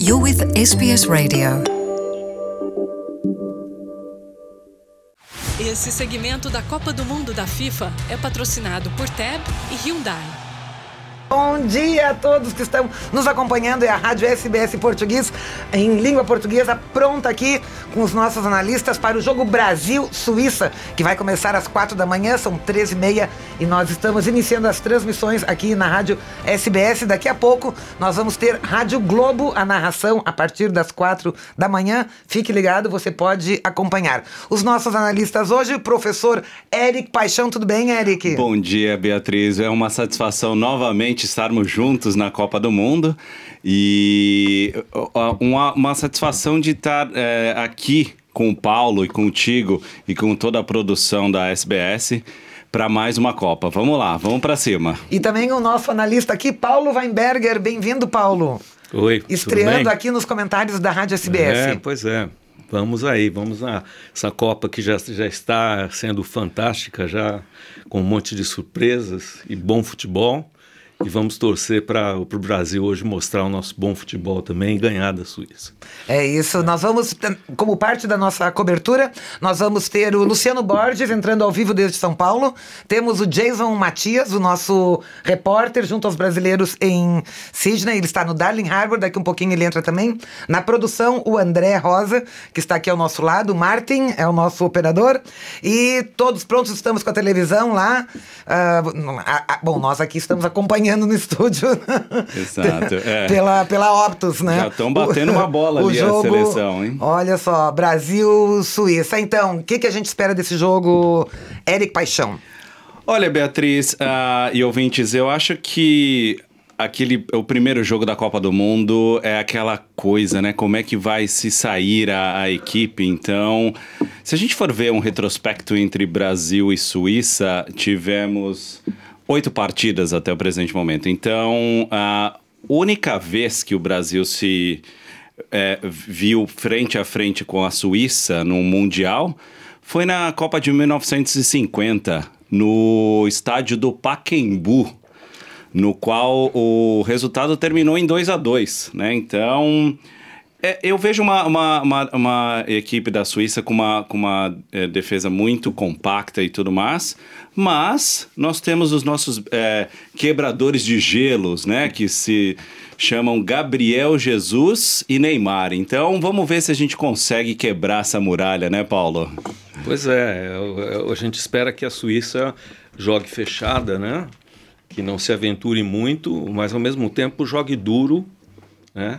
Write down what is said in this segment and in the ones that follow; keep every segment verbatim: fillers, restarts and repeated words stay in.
You're with S B S Radio. Esse segmento da Copa do Mundo da FIFA é patrocinado por T E B e Hyundai. Bom dia a todos que estão nos acompanhando. É a Rádio S B S Português, em língua portuguesa, pronta aqui com os nossos analistas para o jogo Brasil-Suíça, que vai começar às quatro da manhã, são treze e meia, e nós estamos iniciando as transmissões aqui na Rádio S B S. Daqui a pouco nós vamos ter Rádio Globo, a narração a partir das quatro da manhã. Fique ligado, você pode acompanhar. Os nossos analistas hoje, o professor Eric Paixão. Tudo bem, Eric? Bom dia, Beatriz. É uma satisfação novamente estarmos juntos na Copa do Mundo e uma, uma satisfação de estar é, aqui com o Paulo e contigo e com toda a produção da S B S para mais uma Copa. Vamos lá, vamos para cima. E também o nosso analista aqui, Paulo Weinberger. Bem-vindo, Paulo. Oi, estreando aqui nos comentários da Rádio S B S. É, pois é. Vamos aí, vamos lá. Essa Copa que já, já está sendo fantástica, já com um monte de surpresas e bom futebol. E vamos torcer para o Brasil hoje mostrar o nosso bom futebol também e ganhar da Suíça. É isso, nós vamos, como parte da nossa cobertura, nós vamos ter o Luciano Borges entrando ao vivo desde São Paulo. Temos o Jason Matias, o nosso repórter, junto aos brasileiros em Sydney. Ele está no Darling Harbour, daqui um pouquinho ele entra também. Na produção, o André Rosa, que está aqui ao nosso lado. O Martin é o nosso operador. E todos prontos, estamos com a televisão lá. Uh, a, a, bom, nós aqui estamos acompanhando no estúdio. Exato. É. pela, pela Optus, né? Já estão batendo o, uma bola ali jogo, a seleção, hein? Olha só, Brasil-Suíça. Então, o que, que a gente espera desse jogo, Eric Paixão? Olha, Beatriz uh, e ouvintes, eu acho que aquele, o primeiro jogo da Copa do Mundo é aquela coisa, né? Como é que vai se sair a, a equipe? Então, se a gente for ver um retrospecto entre Brasil e Suíça, tivemos oito partidas até o presente momento. Então, a única vez que o Brasil se é, viu frente a frente com a Suíça no Mundial foi na Copa de mil novecentos e cinquenta, no estádio do Pacaembu, no qual o resultado terminou em dois a dois, né? Então, é, eu vejo uma, uma, uma, uma equipe da Suíça com uma, com uma é, defesa muito compacta e tudo mais, mas nós temos os nossos é, quebradores de gelos, né? Que se chamam Gabriel Jesus e Neymar. Então, vamos ver se a gente consegue quebrar essa muralha, né, Paulo? Pois é, a gente espera que a Suíça jogue fechada, né? Que não se aventure muito, mas ao mesmo tempo jogue duro, né?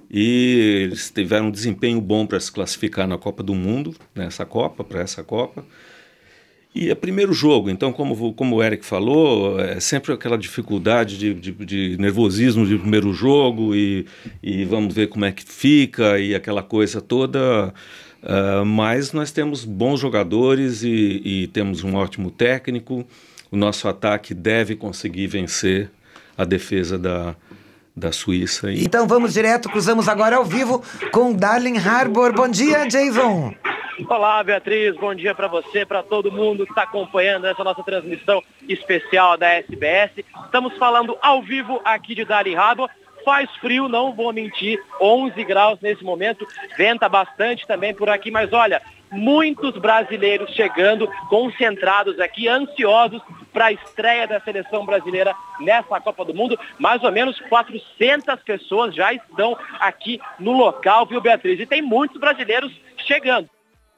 E eles tiveram um desempenho bom para se classificar na Copa do Mundo, nessa Copa, para essa Copa. E é primeiro jogo, então, como, como o Eric falou, é sempre aquela dificuldade de, de, de nervosismo de primeiro jogo e, e vamos ver como é que fica e aquela coisa toda. Uh, mas nós temos bons jogadores e, e temos um ótimo técnico. O nosso ataque deve conseguir vencer a defesa da, da Suíça. E... Então vamos direto, cruzamos agora ao vivo com Darling Harbour. Bom dia, Jason. Olá, Beatriz, bom dia para você, para todo mundo que está acompanhando essa nossa transmissão especial da S B S. Estamos falando ao vivo aqui de Darling Harbour. Faz frio, não vou mentir, onze graus nesse momento, venta bastante também por aqui, mas olha, muitos brasileiros chegando, concentrados aqui, ansiosos para a estreia da seleção brasileira nessa Copa do Mundo. Mais ou menos quatrocentas pessoas já estão aqui no local, viu, Beatriz? E tem muitos brasileiros chegando.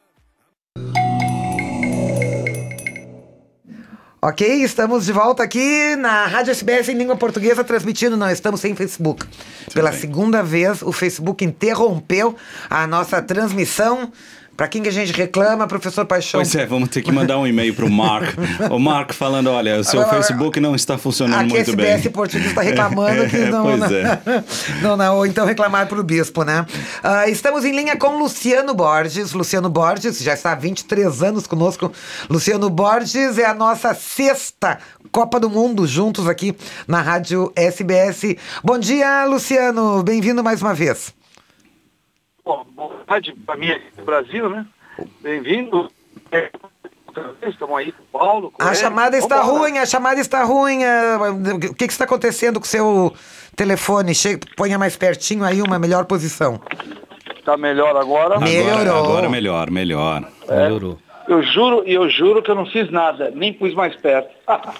Ok, estamos de volta aqui na Rádio S B S em língua portuguesa, transmitindo, não, estamos sem Facebook. Pela segunda vez, o Facebook interrompeu a nossa transmissão. Para quem que a gente reclama, professor Paixão? Pois é, vamos ter que mandar um e-mail para o Mark. O Mark falando, olha, o seu Facebook não está funcionando Aqui muito bem. A S B S Português está reclamando que não... Pois não, é. não, não, ou então reclamar para o bispo, né? Uh, estamos em linha com Luciano Borges. Luciano Borges já está há vinte e três anos conosco. Luciano Borges é a nossa sexta Copa do Mundo juntos aqui na Rádio S B S. Bom dia, Luciano. Bem-vindo mais uma vez. Bom, boa tarde para mim aqui no Brasil, né? Bem-vindo. É, Estamos aí com o Paulo. Com a ele. chamada está Vambora. ruim, a chamada está ruim. é, O que, que está acontecendo com o seu telefone? Chega, ponha mais pertinho aí, uma melhor posição. Tá melhor agora? Agora, Melhorou. agora melhor, melhor. Melhorou. Eu juro, e eu juro que eu não fiz nada, nem pus mais perto.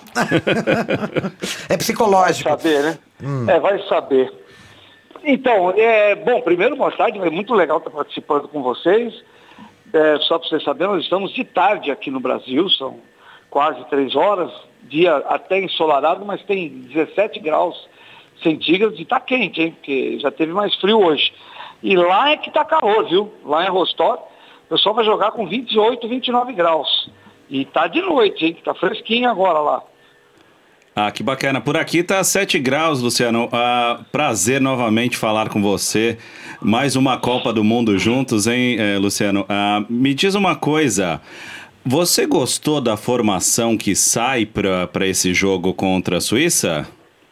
É psicológico. Vai saber, né? É, vai saber. Então, é, bom, primeiro, boa tarde, é muito legal estar participando com vocês. É, só para vocês saberem, nós estamos de tarde aqui no Brasil, são quase três horas, dia até ensolarado, mas tem dezessete graus centígrados e está quente, hein? Porque já teve mais frio hoje. E lá é que está calor, viu? Lá em Rostov, o pessoal vai jogar com vinte e oito, vinte e nove graus. E tá de noite, hein? Tá fresquinho agora lá. Ah, que bacana. Por aqui tá sete graus, Luciano. Ah, prazer novamente falar com você. Mais uma Copa do Mundo juntos, hein, eh, Luciano? Ah, me diz uma coisa. Você gostou da formação que sai para esse jogo contra a Suíça?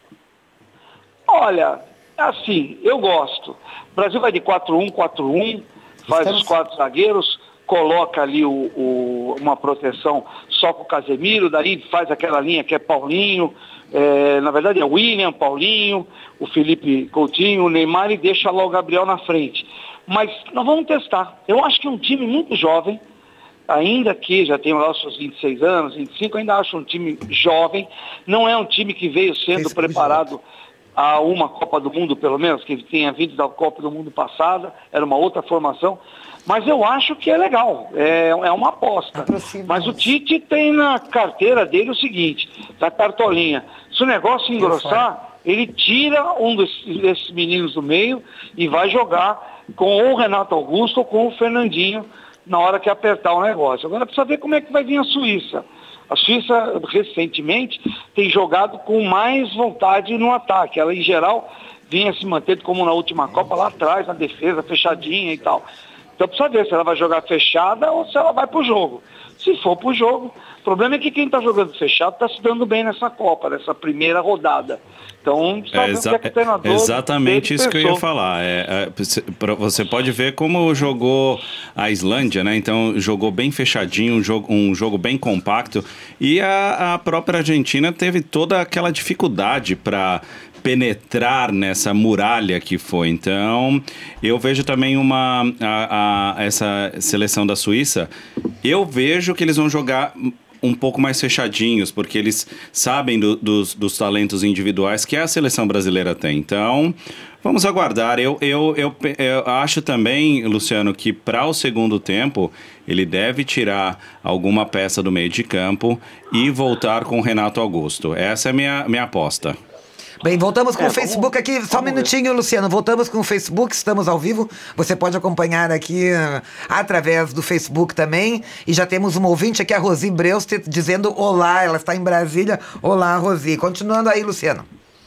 Olha, assim, eu gosto. O Brasil vai de quatro um, quatro um, faz Estamos... os quatro zagueiros, coloca ali o, o, uma proteção só com o Casemiro, daí faz aquela linha que é Paulinho, é, na verdade é William, Paulinho, o Felipe Coutinho, o Neymar, e deixa lá o Gabriel na frente. Mas nós vamos testar. Eu acho que é um time muito jovem, ainda que já tenha lá os seus vinte e seis anos, vinte e cinco, ainda acho um time jovem. Não é um time que veio sendo Esse preparado a uma Copa do Mundo, pelo menos, que tenha vindo da Copa do Mundo passada, era uma outra formação. Mas eu acho que é legal, é, é uma aposta. Mas o Tite tem na carteira dele o seguinte, da cartolinha, se o negócio engrossar, ele tira um desses, desses meninos do meio e vai jogar com o Renato Augusto ou com o Fernandinho na hora que apertar o negócio. Agora precisa ver como é que vai vir a Suíça. A Suíça, recentemente, tem jogado com mais vontade no ataque. Ela, em geral, vinha se mantendo como na última Copa, lá atrás, na defesa, fechadinha e tal. Então precisa ver se ela vai jogar fechada ou se ela vai pro jogo. Se for pro jogo, o problema é que quem está jogando fechado está se dando bem nessa Copa, nessa primeira rodada. Então, é exa o que é que o é exatamente isso pensou. Que eu ia falar. É, é, você pode ver como jogou a Islândia, né? Então, jogou bem fechadinho, um jogo, um jogo bem compacto. E a, a própria Argentina teve toda aquela dificuldade para penetrar nessa muralha que foi. Então, eu vejo também uma a, a, essa seleção da Suíça, eu vejo que eles vão jogar um pouco mais fechadinhos, porque eles sabem do, dos, dos talentos individuais que a seleção brasileira tem. Então, vamos aguardar. Eu, eu, eu, eu acho também, Luciano, que para o segundo tempo, ele deve tirar alguma peça do meio de campo e voltar com o Renato Augusto. Essa é a minha, minha aposta. Bem, voltamos com É, o Facebook vamos, aqui, só um minutinho, ver. Luciano, voltamos com o Facebook, estamos ao vivo, você pode acompanhar aqui uh, através do Facebook também, e já temos uma ouvinte aqui, a Rosi Breustet, dizendo olá, ela está em Brasília. Olá, Rosi, continuando aí, Luciano.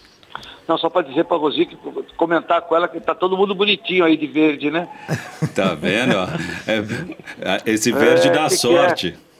Não, só para dizer para a Rosi, que, comentar com ela que tá todo mundo bonitinho aí de verde, né? Tá vendo? É, esse verde é, dá que sorte. Que é?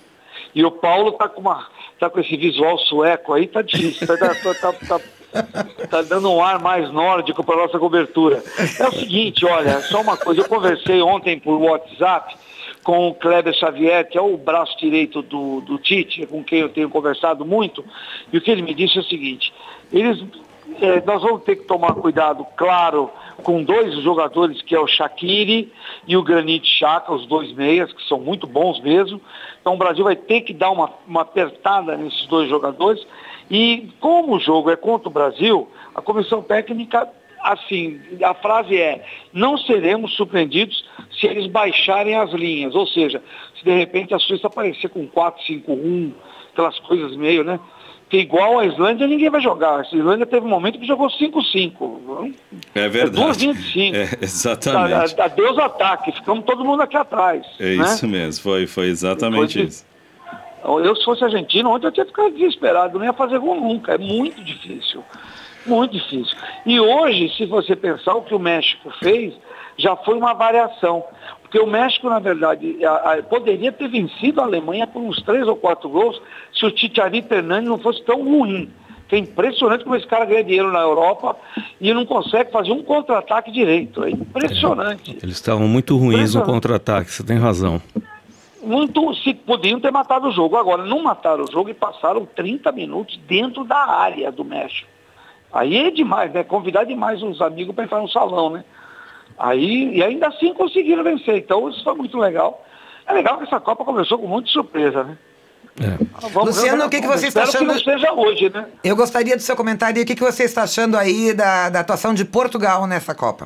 E o Paulo tá com uma... tá com esse visual sueco aí, tá difícil, tá, tá, tá, tá, tá dando um ar mais nórdico para nossa cobertura. É o seguinte, olha, só uma coisa, eu conversei ontem por WhatsApp com o Kleber Xavier, que é o braço direito do, do Tite, com quem eu tenho conversado muito, e o que ele me disse é o seguinte, eles, é, nós vamos ter que tomar cuidado, claro, com dois jogadores, que é o Shaqiri e o Granit Xhaka, os dois meias, que são muito bons mesmo. Então o Brasil vai ter que dar uma, uma apertada nesses dois jogadores. E como o jogo é contra o Brasil, a comissão técnica, assim, a frase é, não seremos surpreendidos se eles baixarem as linhas. Ou seja, se de repente a Suíça aparecer com quatro cinco um, aquelas coisas meio, né? Que igual a Islândia ninguém vai jogar. A Islândia teve um momento que jogou cinco cinco. É verdade. É duas vinte e cinco. É, exatamente. Adeus ataque, ficamos todo mundo aqui atrás. É né? isso mesmo, foi, foi exatamente foi, isso. Eu, se fosse argentino, ontem eu tinha ficado desesperado, não ia fazer gol nunca. É muito difícil. Muito difícil. E hoje, se você pensar, o que o México fez, já foi uma variação. Porque o México, na verdade, a, a, poderia ter vencido a Alemanha por uns três ou quatro gols se o Chicharito Hernández não fosse tão ruim. Que é impressionante como esse cara ganha dinheiro na Europa e não consegue fazer um contra-ataque direito. É impressionante. Eles estavam muito ruins no contra-ataque, você tem razão. muito, se podiam ter matado o jogo. Agora, não mataram o jogo e passaram trinta minutos dentro da área do México. Aí é demais, né? Convidar demais os amigos para entrar no salão, né? Aí, e ainda assim conseguiram vencer. Então isso foi muito legal. É legal que essa Copa começou com muita surpresa, né? É. Vamos, Luciano, vamos, o que, que você está achando? Que não seja hoje, né? Eu gostaria do seu comentário. O que, que você está achando aí da, da atuação de Portugal nessa Copa?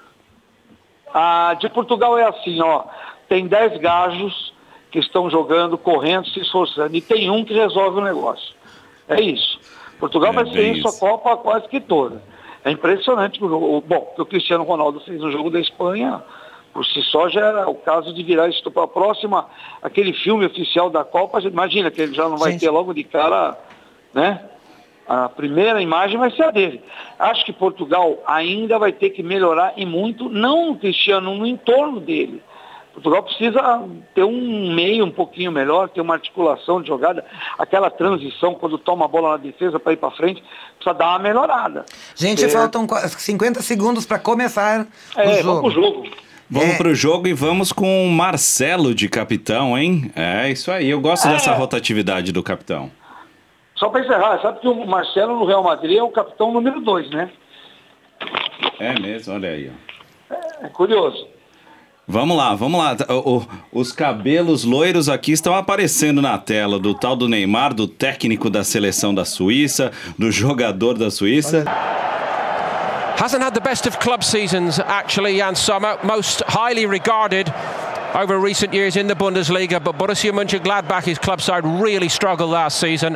A de Portugal é assim, ó. Tem dez gajos que estão jogando, correndo, se esforçando. E tem um que resolve o negócio. É isso. Portugal é, vai ser isso a Copa quase que toda. É impressionante. O, bom, o Cristiano Ronaldo fez no jogo da Espanha, por si só já era o caso de virar isso para a próxima, aquele filme oficial da Copa, imagina que ele já não vai Gente. ter logo de cara, né? A primeira imagem vai ser a dele. Acho que Portugal ainda vai ter que melhorar e muito, não no Cristiano, no entorno dele. Portugal precisa ter um meio um pouquinho melhor, ter uma articulação de jogada, aquela transição quando toma a bola na defesa para ir para frente, precisa dar uma melhorada. Gente, é... faltam cinquenta segundos para começar é, o jogo. Vamos pro jogo. Vamos é. pro jogo e vamos com o Marcelo de capitão, hein? É isso aí, eu gosto é. dessa rotatividade do capitão. Só para encerrar, sabe que o Marcelo no Real Madrid é o capitão número dois, né? É mesmo, olha aí. Ó. É, é curioso. Vamos lá, vamos lá. O, o, os cabelos loiros aqui estão aparecendo na tela do tal do Neymar, do técnico da seleção da Suíça, do jogador da Suíça. Hasn't had the best of club seasons, actually, Jan Sommer, most highly regarded over recent years in the Bundesliga, but Borussia Mönchengladbach, his club side, really struggled last season.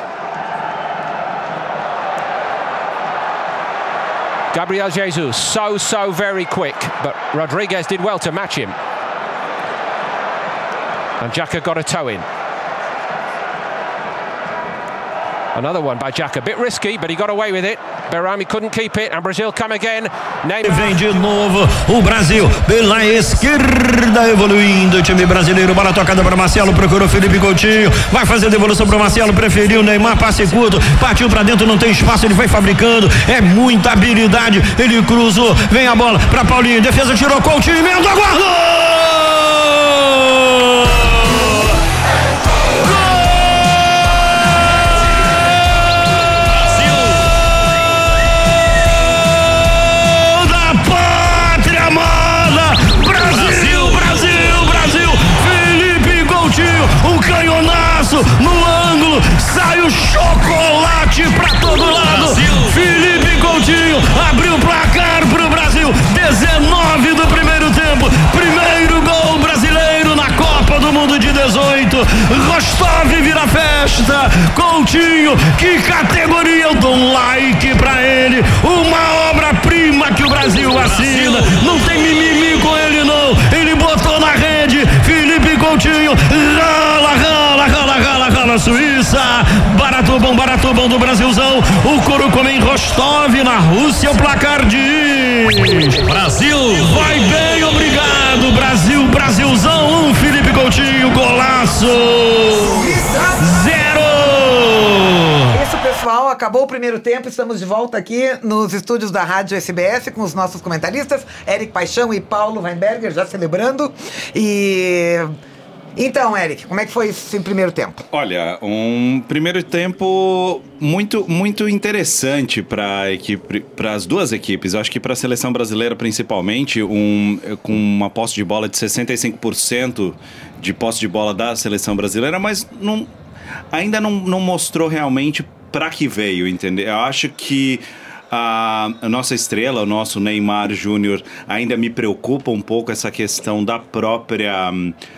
Gabriel Jesus, so, so very quick, but Rodriguez did well to match him. And Xhaka got a toe in. Another one by Xhaka, a bit risky, but he got away with it. Berami couldn't keep it, and Brazil come again. Neymar. Vem de novo o Brasil pela esquerda, evoluindo o time brasileiro. Bola tocada para Marcelo, procurou Felipe Coutinho, vai fazer a devolução para Marcelo, preferiu Neymar, passe curto, partiu para dentro, não tem espaço, ele vai fabricando, é muita habilidade, ele cruzou, vem a bola para Paulinho, defesa tirou Coutinho, emenda, guardou! No ângulo, sai o chocolate pra todo lado. Brasil. Felipe Coutinho abriu o placar pro Brasil. dezenove do primeiro tempo. Primeiro gol brasileiro na Copa do Mundo de dezoito. Rostov vira festa. Coutinho, que categoria. Eu dou um like pra ele. Uma obra-prima que o Brasil assina. Não tem mimimi com ele, não. Ele botou na rede. Felipe Coutinho, rala, rala, rala, rala, rala, Suíça. Barato bom, barato bom do Brasilzão. O couro come em Rostov, na Rússia, o placar diz: Brasil. Vai bem, obrigado, Brasil, Brasilzão. Um, Felipe Coutinho, golaço. Zero. Isso, pessoal, acabou o primeiro tempo. Estamos de volta aqui nos estúdios da Rádio S B S com os nossos comentaristas, Eric Paixão e Paulo Weinberger, já celebrando. E... Então, Eric, como é que foi esse primeiro tempo? Olha, um primeiro tempo muito, muito interessante para equipe, para as duas equipes. Eu acho que para a seleção brasileira, principalmente, um, com uma posse de bola de sessenta e cinco por cento de posse de bola da seleção brasileira, mas não, ainda não, não mostrou realmente para que veio, entendeu? Eu acho que a, a nossa estrela, o nosso Neymar Júnior, ainda me preocupa um pouco essa questão da própria...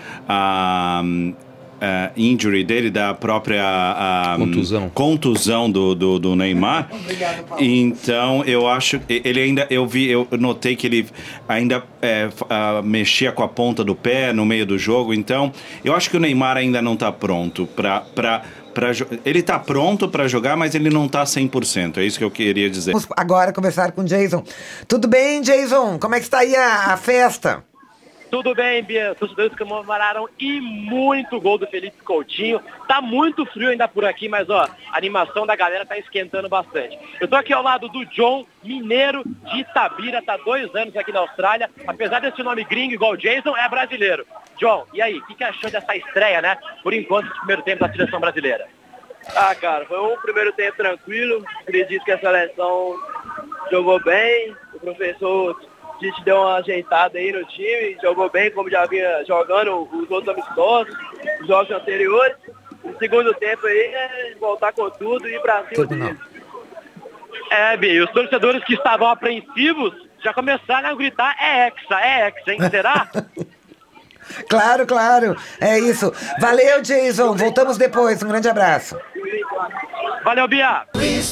a uh, injury dele, da própria uh, contusão, contusão do, do, do Neymar. Obrigado, Paulo. Então eu acho ele ainda, eu vi, eu notei que ele ainda é, uh, mexia com a ponta do pé no meio do jogo. Então eu acho que o Neymar ainda não está pronto para para Pra, ele tá pronto para jogar, mas ele não tá cem por cento. É isso que eu queria dizer. Vamos agora conversar com o Jason. Tudo bem, Jason? Como é que está aí a, a festa? Tudo bem, Bia. Os torcedores comemoraram e muito gol do Felipe Coutinho. Tá muito frio ainda por aqui, mas ó, a animação da galera tá esquentando bastante. Eu tô aqui ao lado do John, mineiro de Itabira, tá dois anos aqui na Austrália. Apesar desse nome gringo igual o Jason, é brasileiro. John, e aí, o que, que achou dessa estreia, né? Por enquanto, do primeiro tempo da seleção brasileira. Ah, cara, foi um primeiro tempo tranquilo. Acredito que a seleção jogou bem. O professor Tite deu uma ajeitada aí no time. Jogou bem, como já vinha jogando os outros amistosos, os jogos anteriores. O segundo tempo aí é voltar com tudo e ir pra cima dele. É, Bi, os torcedores que estavam apreensivos já começaram a gritar: é hexa, é hexa, hein? Será? Claro, claro. É isso. Valeu, Jason. Voltamos depois. Um grande abraço. Valeu, Bia.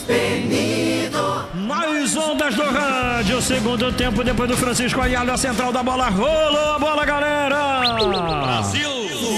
Mais ondas do rádio. Segundo tempo, depois do Francisco Ayala, a central da bola. Rolou a bola, galera. Brasil.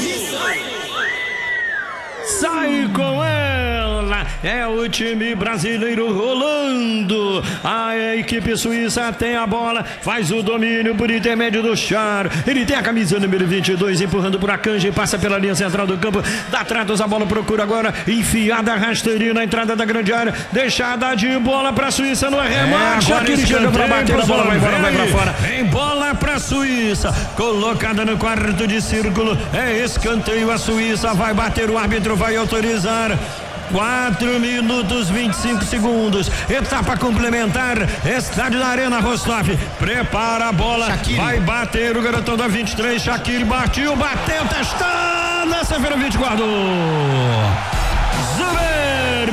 Sai com ela, é o time brasileiro rolando. A equipe suíça tem a bola, faz o domínio por intermédio do Char. Ele tem a camisa número vinte e dois, empurrando por Akanji, passa pela linha central do campo, dá tratos, a bola procura agora, enfiada rasteirinha na entrada da grande área, deixada de bola pra Suíça no arremate. É, agora ele chega pra bater, a bola vai embora, vai pra fora. Em bola pra Suíça, colocada no quarto de círculo, é escanteio, a Suíça vai bater, o árbitro vai autorizar. quatro minutos e vinte e cinco segundos. Etapa complementar. Estádio da Arena Rostov. Prepara a bola. Shaqiri. Vai bater o garotão da vinte e três. Shaqiri bateu, bateu, testando. Seferovic guardou. Zuber.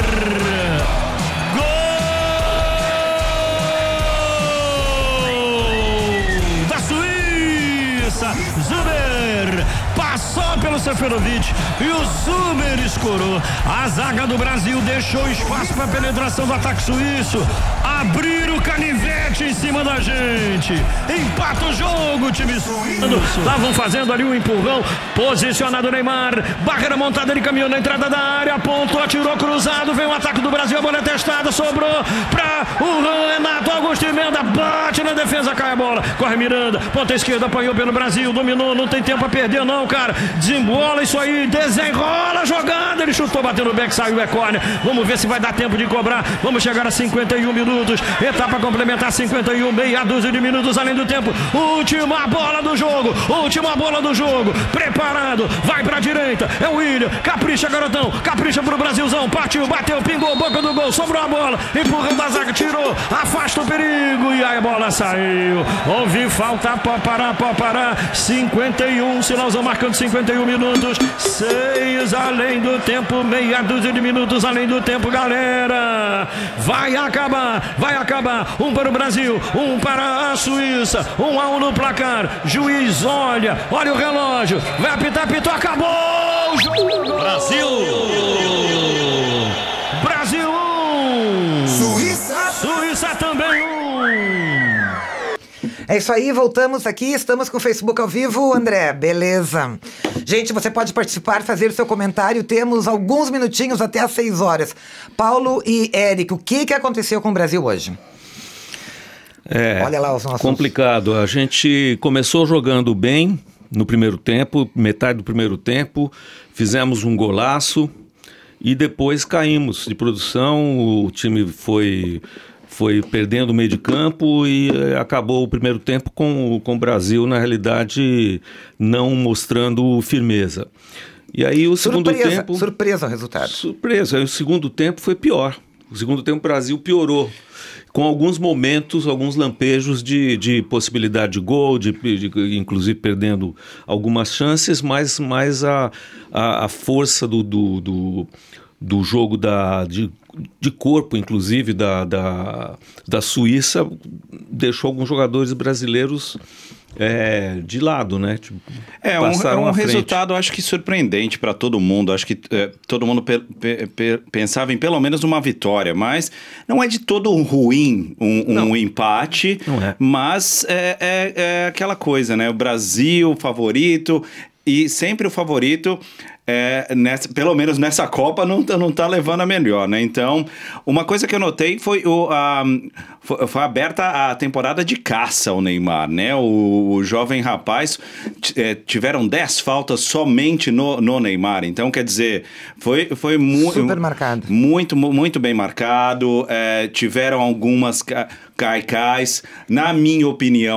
Gol da Suíça. Zuber passou pelo Seferovic e o Zuber escorou. A zaga do Brasil deixou espaço para a penetração do ataque suíço. Abrir o canivete em cima da gente. Empata o jogo, time suíço. Estavam fazendo ali um empurrão. Posicionado o Neymar. Barreira montada, ele caminhou na entrada da área. Apontou, atirou cruzado. Vem o ataque do Brasil. A bola é testada. Sobrou para o Renato Augusto Emenda. Bate na defesa, cai a bola. Corre Miranda. Ponta esquerda, apanhou pelo Brasil. Dominou, não tem tempo a perder, não, cara. Desembola isso aí. Desenrola a jogada. Ele chutou, bateu no back, saiu, é corner. Vamos ver se vai dar tempo de cobrar. Vamos chegar a cinquenta e um minutos. Etapa complementar, cinquenta e um, meia dúzia de minutos além do tempo. Última bola do jogo. Última bola do jogo. Preparado. Vai pra direita. É o William. Capricha, garotão. Capricha pro Brasilzão. Partiu, bateu, pingou, boca do gol. Sobrou a bola. Empurrando a zaga. Tirou. Afasta o perigo. E aí a bola saiu. Houve falta. Pode parar, pode parar. cinquenta e um. Sinalzão marcando cinquenta e um minutos. seis além do tempo. Meia dúzia de minutos além do tempo, galera. Vai acabar. Vai acabar. Um para o Brasil. Um para a Suíça. Um a um no placar. Juiz olha. Olha o relógio. Vai apitar, apitou. Acabou o jogo. Brasil. Brasil um. Suíça. Suíça também um. É isso aí, voltamos aqui, estamos com o Facebook ao vivo, André, beleza. Gente, você pode participar, fazer o seu comentário, temos alguns minutinhos até às seis horas. Paulo e Eric, o que, que aconteceu com o Brasil hoje? É, olha lá os nossos... complicado, a gente começou jogando bem no primeiro tempo, metade do primeiro tempo, fizemos um golaço e depois caímos de produção, o time foi... foi perdendo o meio de campo e acabou o primeiro tempo com, com o Brasil, na realidade, não mostrando firmeza. E aí o segundo surpresa, tempo... Surpresa o resultado. Surpresa. Aí o segundo tempo foi pior. O segundo tempo o Brasil piorou. Com alguns momentos, alguns lampejos de, de possibilidade de gol, de, de, inclusive perdendo algumas chances, mas, mas a, a, a força do... do, do do jogo da, de, de corpo, inclusive, da, da, da Suíça, deixou alguns jogadores brasileiros é, de lado, né? Tipo, é um, é um resultado, acho que surpreendente para todo mundo. Acho que é, todo mundo pe, pe, pe, pensava em pelo menos uma vitória, mas não é de todo ruim um, um empate, não é. Mas é, é, é aquela coisa, né? O Brasil, favorito, e sempre o favorito... É, nessa, pelo menos nessa Copa não, não tá levando a melhor, né? Então, uma coisa que eu notei foi, o, a, foi, foi aberta a temporada de caça ao Neymar, né? O, o jovem rapaz é, tiveram dez faltas somente no, no Neymar. Então, quer dizer, foi, foi mu- super marcado. Muito, muito bem marcado. É, tiveram algumas ca- caicais, na minha opinião,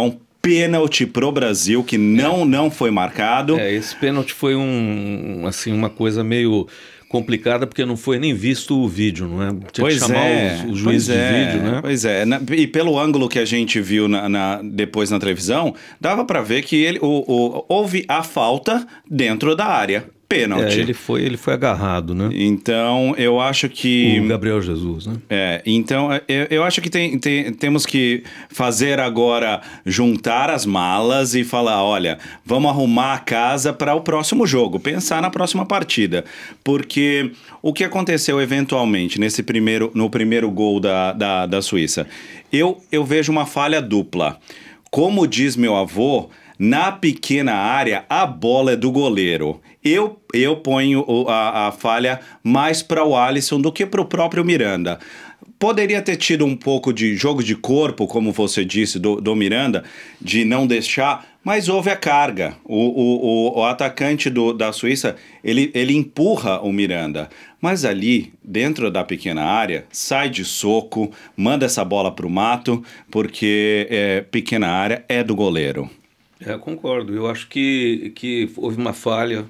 pênalti pro Brasil, que não, não foi marcado. É, esse pênalti foi um, assim, uma coisa meio complicada, porque não foi nem visto o vídeo, não é? Tinha pois que chamar é, os, os juízes de é, vídeo, né? Pois é, na, e pelo ângulo que a gente viu na, na, depois na televisão, dava para ver que ele, o, o, houve a falta dentro da área. Pênalti. É, ele foi, ele foi agarrado, né? Então, eu acho que... O Gabriel Jesus, né? É, então, eu, eu acho que tem, tem, temos que fazer agora, juntar as malas e falar, olha, vamos arrumar a casa para o próximo jogo, pensar na próxima partida. Porque o que aconteceu eventualmente nesse primeiro, no primeiro gol da, da, da Suíça? Eu, eu vejo uma falha dupla. Como diz meu avô, na pequena área, a bola é do goleiro. Eu, eu ponho a, a falha mais para o Alisson do que para o próprio Miranda. Poderia ter tido um pouco de jogo de corpo, como você disse, do, do Miranda, de não deixar, mas houve a carga. O, o, o, o atacante do, da Suíça, ele, ele empurra o Miranda. Mas ali, dentro da pequena área, sai de soco, manda essa bola para o mato, porque é, pequena área é do goleiro. É, concordo. Eu acho que, que houve uma falha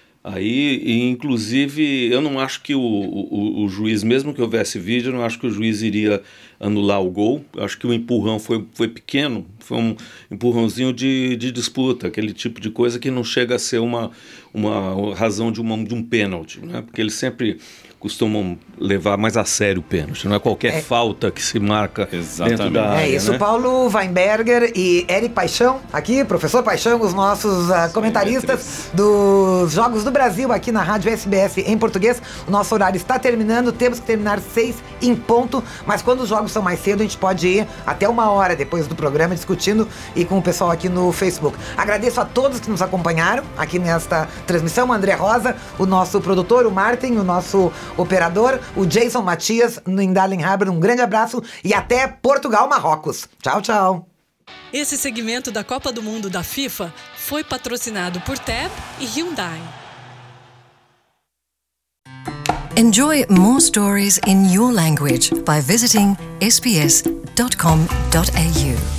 aí, e inclusive eu não acho que o, o, o juiz, mesmo que houvesse vídeo, eu não acho que o juiz iria anular o gol. Eu acho que o empurrão foi, foi pequeno, foi um empurrãozinho de, de disputa, aquele tipo de coisa que não chega a ser uma, uma razão de, uma, de um pênalti, né? Porque eles sempre costumam levar mais a sério o pênalti, não é qualquer é. falta que se marca Exatamente. dentro da área. É isso, né? Paulo Weinberger e Eric Paixão, aqui, professor Paixão, os nossos uh, comentaristas dos Jogos do Brasil aqui na Rádio S B S em português. O nosso horário está terminando, temos que terminar seis em ponto, mas quando os jogos são mais cedo, a gente pode ir até uma hora depois do programa discutindo e com o pessoal aqui no Facebook. Agradeço a todos que nos acompanharam aqui nesta transmissão, o André Rosa, o nosso produtor, o Martin, o nosso operador, o Jason Matias, em Darling Harbour. Um grande abraço e até Portugal, Marrocos. Tchau, tchau. Esse segmento da Copa do Mundo da FIFA foi patrocinado por T E B e Hyundai. Enjoy more stories in your language by visiting s b s dot com dot a u.